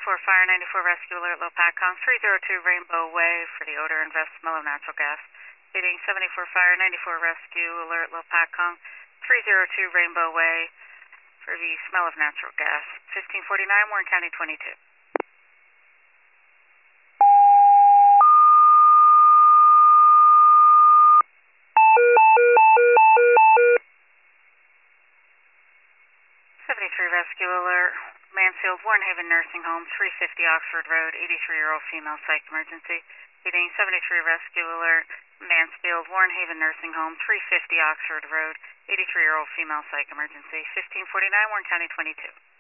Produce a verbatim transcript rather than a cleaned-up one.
seventy-four Fire, ninety-four Rescue Alert, Low Patcom, three oh two Rainbow Way for the odor and vest smell of natural gas. Reading seventy-four Fire, ninety-four Rescue Alert, Low Patcom, three oh two Rainbow Way for the smell of natural gas. fifteen forty-nine, Warren County twenty-two. seventy-three Rescue Alert, Mansfield, Warren Haven Nursing Home, three fifty Oxford Road, eighty-three-year-old female psych emergency. Reading seventy-three Rescue Alert, Mansfield, Warren Haven Nursing Home, three fifty Oxford Road, eighty-three-year-old female psych emergency. fifteen forty-nine, Warren County twenty-two.